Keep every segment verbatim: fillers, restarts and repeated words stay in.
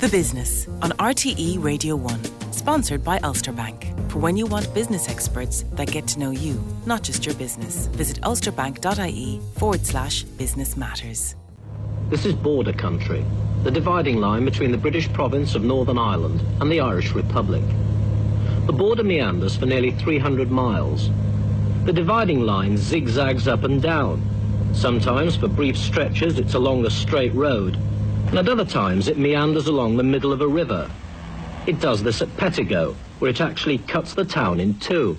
The Business on R T E Radio one, sponsored by Ulster Bank. For when you want business experts that get to know you, not just your business. Visit ulsterbank.ie forward slash business matters. This is border country, the dividing line between the British province of Northern Ireland and the Irish Republic. The border meanders for nearly three hundred miles. The dividing line zigzags up and down. Sometimes, for brief stretches, it's along the straight road, and at other times it meanders along the middle of a river. It does this at Pettigo, where it actually cuts the town in two.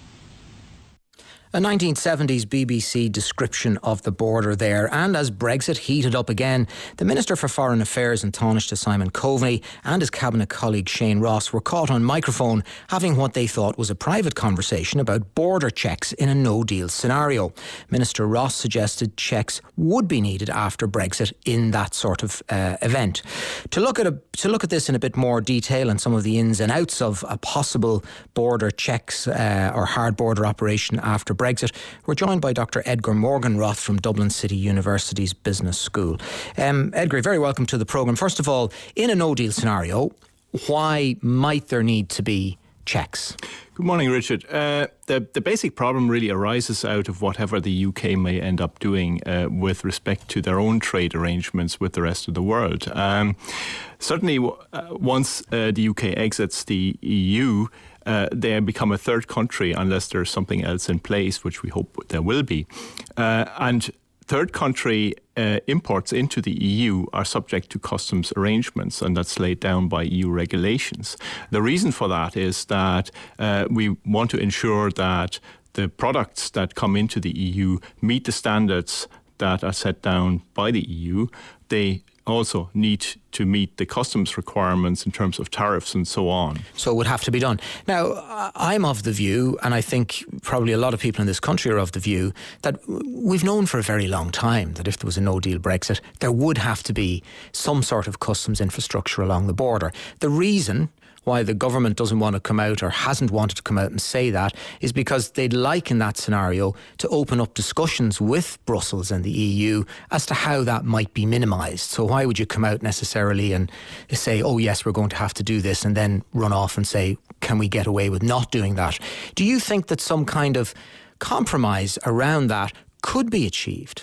A nineteen seventies B B C description of the border there, and as Brexit heated up again, the Minister for Foreign Affairs and Taoiseach Simon Coveney and his Cabinet colleague Shane Ross were caught on microphone having what they thought was a private conversation about border checks in a no-deal scenario. Minister Ross suggested checks would be needed after Brexit in that sort of uh, event. To look at a, to look at this in a bit more detail and some of the ins and outs of a possible border checks uh, or hard border operation after Brexit, Brexit. We're joined by Doctor Edgar Morganroth from Dublin City University's Business School. Um, Edgar, very welcome to the programme. First of all, in a no-deal scenario, why might there need to be checks? Good morning, Richard. Uh, the, the basic problem really arises out of whatever the U K may end up doing uh, with respect to their own trade arrangements with the rest of the world. Um, certainly, uh, once uh, the U K exits the E U, Uh, they become a third country unless there's something else in place, which we hope there will be. Uh, and third country uh, imports into the E U are subject to customs arrangements, and that's laid down by E U regulations. The reason for that is that uh, we want to ensure that the products that come into the E U meet the standards that are set down by the E U. They also need to meet the customs requirements in terms of tariffs and so on. So it would have to be done. Now, I'm of the view, and I think probably a lot of people in this country are of the view, that we've known for a very long time that if there was a no-deal Brexit, there would have to be some sort of customs infrastructure along the border. The reason why the government doesn't want to come out or hasn't wanted to come out and say that is because they'd like in that scenario to open up discussions with Brussels and the E U as to how that might be minimised. So why would you come out necessarily and say, oh yes, we're going to have to do this, and then run off and say, can we get away with not doing that? Do you think that some kind of compromise around that could be achieved?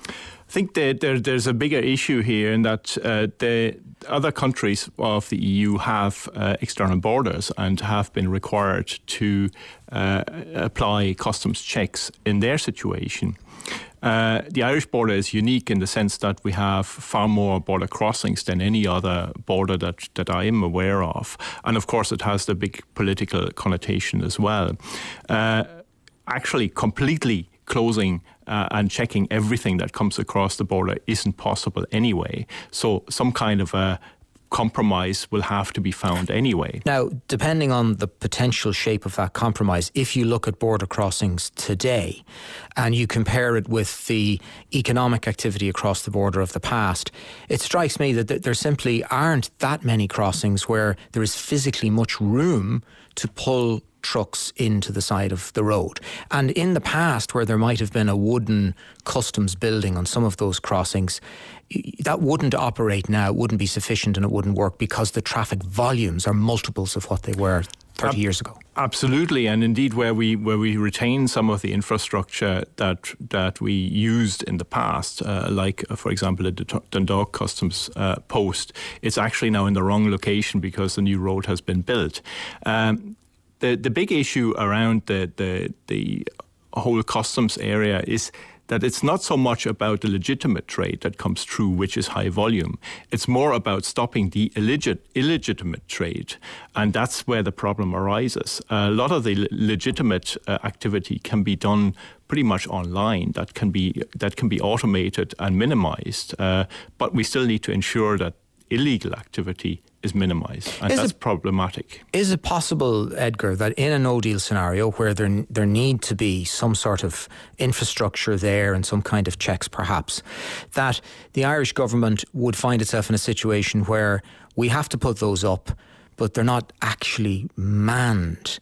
I think that there, there's a bigger issue here in that uh, the other countries of the E U have uh, external borders and have been required to uh, apply customs checks in their situation. Uh, the Irish border is unique in the sense that we have far more border crossings than any other border that, that I am aware of. And of course it has the big political connotation as well. Uh, actually completely closing uh, and checking everything that comes across the border isn't possible anyway. So some kind of a compromise will have to be found anyway. Now, depending on the potential shape of that compromise, if you look at border crossings today and you compare it with the economic activity across the border of the past, it strikes me that there simply aren't that many crossings where there is physically much room to pull trucks into the side of the road. And in the past, where there might have been a wooden customs building on some of those crossings, that wouldn't operate now, it wouldn't be sufficient, and it wouldn't work because the traffic volumes are multiples of what they were thirty years ago. Absolutely, and indeed where we where we retain some of the infrastructure that that we used in the past, uh, like uh, for example the Dundalk Customs uh, post, it's actually now in the wrong location because the new road has been built. Um, the the big issue around the the the whole customs area is that it's not so much about the legitimate trade that comes through, which is high volume. It's more about stopping the illegit- illegitimate trade. And that's where the problem arises. A lot of the legitimate uh, activity can be done pretty much online. That can be that can be automated and minimized. Uh, but we still need to ensure that illegal activity is minimised, and is that's it, problematic. Is it possible, Edgar, that in a no-deal scenario where there there need to be some sort of infrastructure there and some kind of checks perhaps, that the Irish government would find itself in a situation where we have to put those up, but they're not actually manned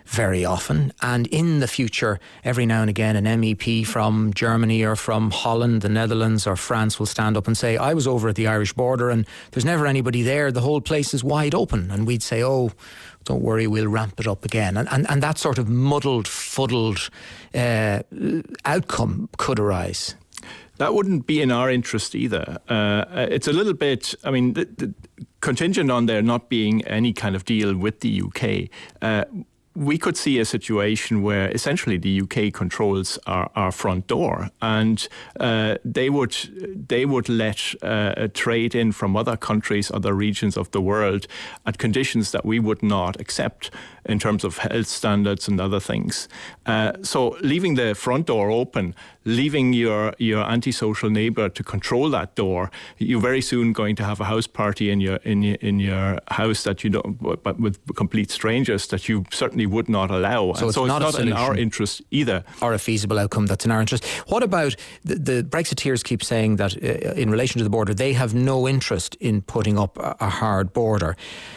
very often. And in the future, every now and again, an M E P from Germany or from Holland, the Netherlands or France will stand up and say, I was over at the Irish border and there's never anybody there. The whole place is wide open. And we'd say, oh, don't worry, we'll ramp it up again. And, and, and that sort of muddled, fuddled uh, outcome could arise. That wouldn't be in our interest either. Uh, it's a little bit, I mean, the, the, contingent on there not being any kind of deal with the U K. Uh, we could see a situation where essentially the U K controls our, our front door, and uh, they would they would let uh, trade in from other countries, other regions of the world at conditions that we would not accept in terms of health standards and other things. Uh, so leaving the front door open, leaving your, your antisocial neighbour to control that door, you're very soon going to have a house party in your in your, in your house that you don't, but with complete strangers that you certainly would not allow. So and it's so not, it's not a in our interest either. Or a feasible outcome that's in our interest. What about the, the Brexiteers keep saying that uh, in relation to the border, they have no interest in putting up a, a hard border.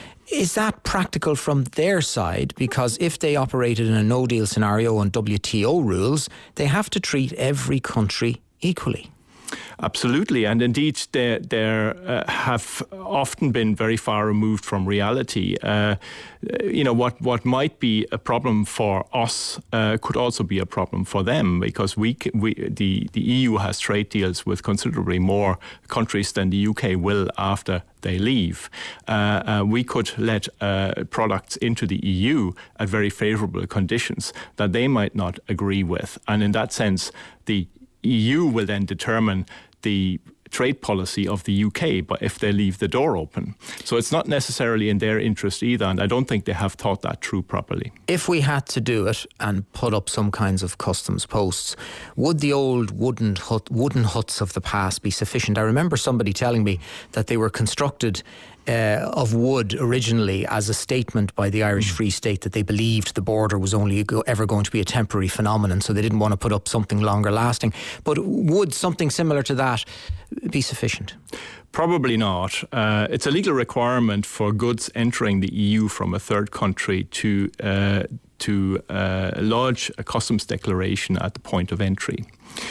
Is that practical from their side? Because if they operated in a no-deal scenario on W T O rules, they have to treat every country equally. Absolutely, and indeed they they uh, have often been very far removed from reality. Uh, you know, what, what might be a problem for us uh, could also be a problem for them, because we, we the, the E U has trade deals with considerably more countries than the U K will after they leave. Uh, uh, we could let uh, products into the E U at very favourable conditions that they might not agree with, and in that sense, the E U will then determine the trade policy of the U K, but if they leave the door open. So it's not necessarily in their interest either, and I don't think they have thought that through properly. If we had to do it and put up some kinds of customs posts, would the old wooden hut, wooden huts of the past be sufficient? I remember somebody telling me that they were constructed Uh, of wood originally as a statement by the Irish Free State that they believed the border was only go, ever going to be a temporary phenomenon, so they didn't want to put up something longer lasting. But would something similar to that be sufficient? Probably not. Uh, it's a legal requirement for goods entering the E U from a third country to uh, to uh, lodge a customs declaration at the point of entry.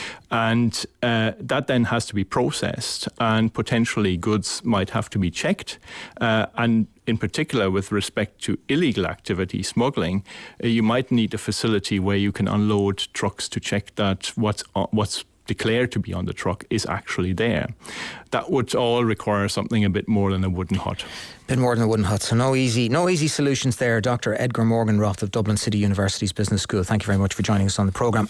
And uh, that then has to be processed, and potentially goods might have to be checked. Uh, and in particular, with respect to illegal activity, smuggling, uh, you might need a facility where you can unload trucks to check that what's uh, what's declared to be on the truck is actually there. That would all require something a bit more than a wooden hut. A bit more than a wooden hut. So no easy, no easy solutions there. Doctor Edgar Morgenroth of Dublin City University's Business School, thank you very much for joining us on the programme.